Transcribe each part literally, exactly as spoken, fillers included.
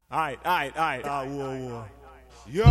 Alright, alright, alright. Ah, whoa, whoa. Yo.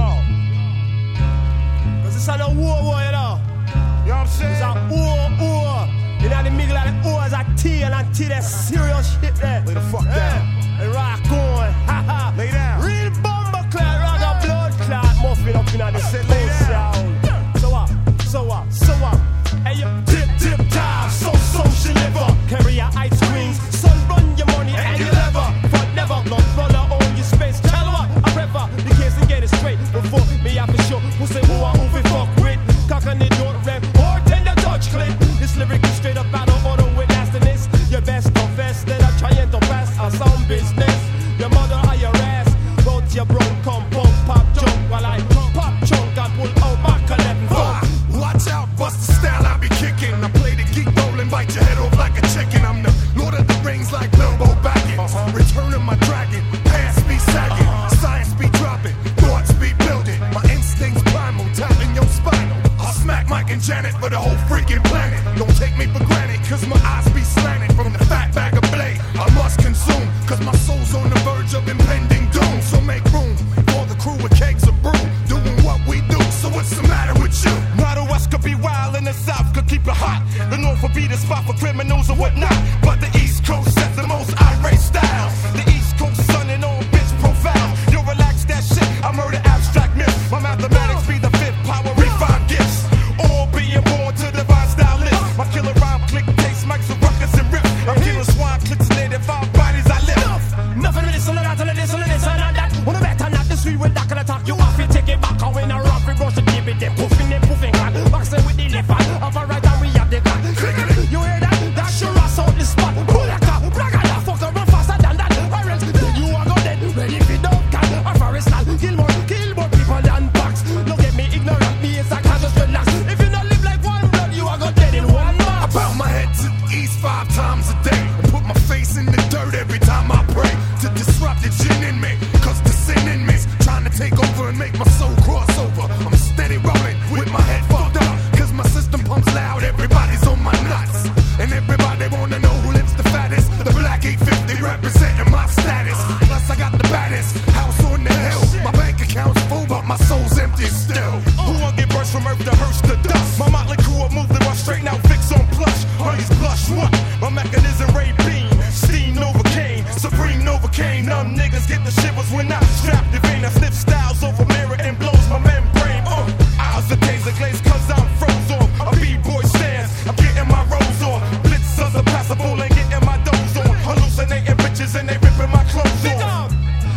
Cause it's not a war, war, you know. You know what I'm saying? It's a war, war. You know the middle of the war is a T and a T, that serious shit there. Lay the fuck down. And rock on. Ha ha. Lay down. Real bomber clot, ragga blood clot, muffin up in the Sit lay down. sound. So what? So what? So what? Hey, you tip, tip, top, so, so, she liver. Carry your ice creams, sun run your money and your lever. But never, not runner on your space. Tell her what, I prefer the case and get it straight. Before me, I for sure, who say who I who we fuck with. Cock on the door, rep, or tender touch clip. This lyric is straight up out of order with nastiness. You best confess that I'm trying to pass a sound business. Your mother or your ass, both your bro come punk, pop junk. While I pop chunk and pull out my collect Ah, watch out, bust the style I be kicking. I play the geek roll and bite your head off like a chicken. I'm the Lord of the Rings like Bilbo Baggins. Uh-huh. Return of my dragon, pants be sagging, uh-huh. Science be dropping, thoughts be building. My instincts primal, tapping your spinal. I'll smack Mike and Janet for the whole freaking planet. Don't take me for granted, cause my eyes be slanted. From the fat bag of blade, I must consume, cause my soul's on the verge of impending doom. So make room for the crew with kegs of brew, doing what we do. So what's the matter with you? Now the West could be wild and the South could keep it hot. The North would be the spot for criminals or whatnot. But the East Coast has the most irate style. The East Coast sunning on bitch profile. You relax that shit, I murder abstract myths. My mathematics be the fifth power, refined gifts. All being born to divine style lists. My killer rhyme click takes mics and ruckus and rips. I'm killing swine clicks and native five bodies I live. Nothing with this, all of that, all of this, all of this, all of that. Wanna bet on that, the street with that can attack you off. You take it back, and when I rock, we brush it, give it, them poofing, them poofing, man. Boxing with the left hand, off a right hand, we have the gun. You hear that? That sure ass out the spot. Pull that car, black and that fucker, run faster than that. Or else, then you are gonna dead. Ready if you don't can, or forest land. Kill more, kill more people than box. Don't get me ignorant, me is a can't just relax. If you don't live like one blood, you are gonna dead in one month. I bow my head to the east five times a day and put my face in the dirt every time I pray to disrupt the gin in me, cause the sin in me's trying to take over and make my soul cross over. I'm steady rolling with my head fucked up, cause my system pumps loud, everybody's on my nuts. And everybody wanna know who lives the fattest. The black eight fifty representing my status. Plus I got the baddest house on the hill. My bank account's full but my soul's empty still. Who won't get burst from earth to hearse to dust? My motley crew will move the rush straight out, fix on plush. Honey's blush, what? My mechanism ray beam, steam Novocaine, Supreme Novocaine. Numb niggas get the shivers when I strap the vein. I sniff styles over mirror and blows my membrane. Uh, eyes of taser glaze cause I'm froze off. A B-boy stance, I'm getting my rolls off. Blitzers are passable and getting my doze on. Hallucinating bitches and they ripping my clothes off.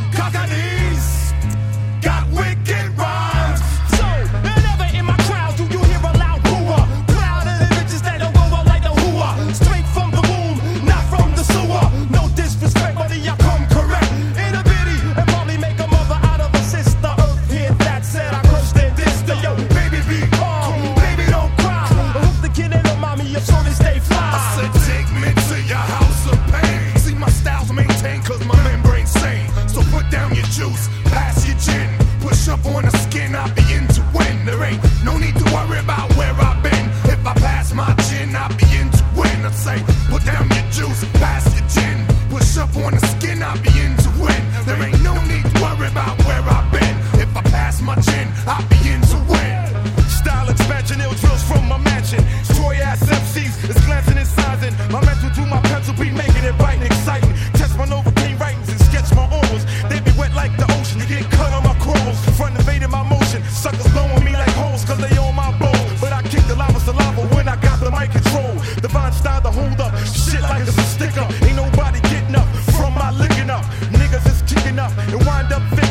Cockadies got wicked rhymes. So, whenever in my crowd do you hear a loud hooah? Proud of the bitches that don't go out like the hooah. Straight from the womb, not from the sewer. No disrespect, but I come correct. In a bitty, and probably make a mother out of a sister. Earth hit that said I crushed and dissed her. Yo, baby be calm, baby don't cry. I hope the kid and the mommy, your soul is stay fly. I said take me to your house of pain. See my style's maintained cause my membrane's sane. So put down your juice, pass your gin. Push up on the skin, I'll be in to win. There ain't no need to worry about where I've been. If I pass my gin, I'll be in to win. I say put down your juice, pass your gin. Push up on the skin, I'll be in to win. There ain't no need to worry about where I've been. If I pass my gin, I'll be in to win. Style expansion, ill drills from my mansion. Troy ass M Cs is glancing and sizing. My mental to my pencil be making it bright and exciting. Test my Novocaine writings and sketch my oils. They be wet like the ocean, you get cut on my corals. Front invading my motion, suckers blowing me like holes cause they on my bowl. But I kick the lava saliva when I got the mic control. Divine style to hold up, shit like it's a sticker. Ain't nobody getting up from my licking up. Niggas is kicking up and wind up